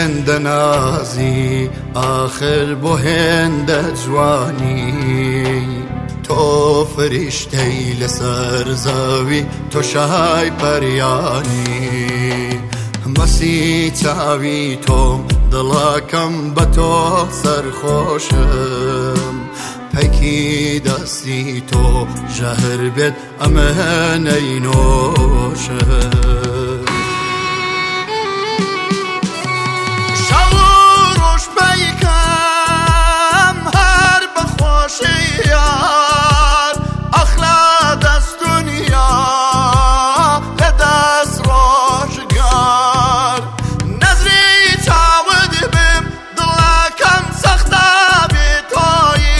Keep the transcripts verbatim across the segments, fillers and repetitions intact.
هێندە نازی آخر بۆ هێندە جوانی تۆ فریشتەی لەسەر زەوی تۆ شای پەریانی مەسی چاوی تۆم دڵەکەم بە تۆ سەرخۆشم پەیکی دەستی تۆ ژەهر بێت ئەمەنەی نۆشم شەو و ڕۆژ پەیکەم هەر بەخۆشی یار ئەخلا دەست دنیا لە دەست ڕۆژگار نەزری چاوت بم دڵەکەم سەختە بێ تۆیی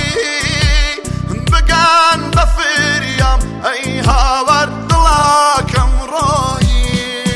بگەن بە فریام ئەی هاوار دڵەکەم ڕۆیی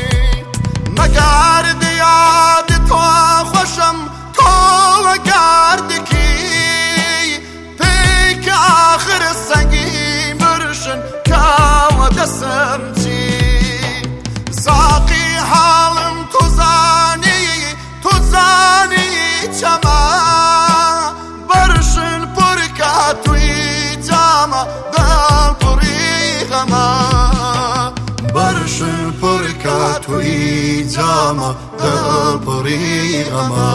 مەگارد یاد تۆ خۆشم تۆوە گاردکی پێیکە ئاخر سەنگی مرشن کاوە دەسم چی ساقی حاڵم تو زانی تو زانی چەما بەرشن پڕکە توی جامە دڵ پڕی غەمە بەرشن پڕکە توی جامە دڵ پڕی غەمە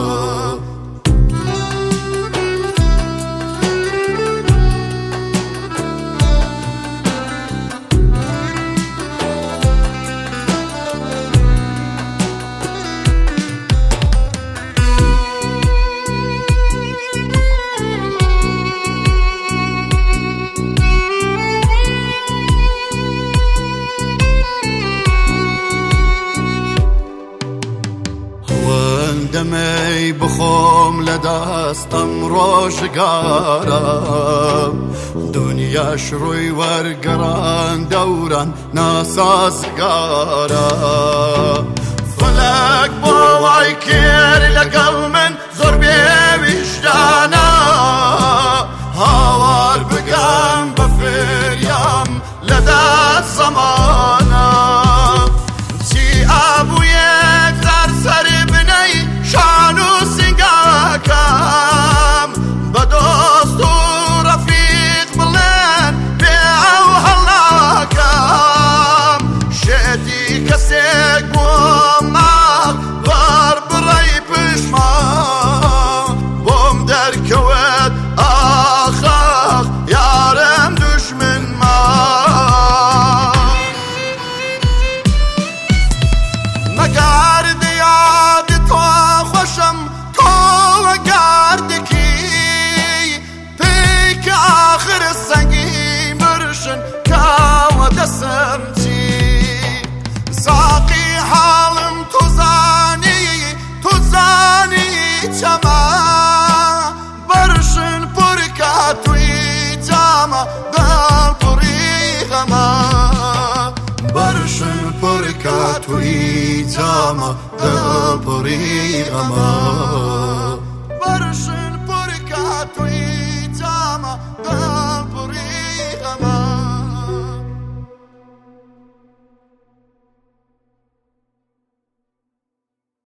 دەمەی بخۆم لە دەستەم ڕۆژگارە دنیاش ڕووی وەرگەڕان دەوران ناسازگارە فەلەک بۆ وای کرد لەگەڵ من زۆر بێویژدانە هاوار بگەم بە فریام لە دەست زەمانە چی ئابوو یەکجار سەر بنەی شان و سنگاکەم بە دۆست و ڕەفیق بڵێن پێ ئەو هەڵاکەم شێتی کەسێک بووم ماڵ بەر بڕەی پشمان بۆم دەرکەوێت ئاخاخ یارم دوژمن ماڵ مەگارد یاد تۆ خۆشم تۆوە گاردکی پێیکە ئاخر سەنگی مرشن کاوە دەسم چی ساقی حاڵم تو زانی تو زانی چەما بەرشن پڕکە توی جامە دڵ پڕی غەمە بەرشن پڕکە توی جامە دڵ پڕی غەمە بەرشن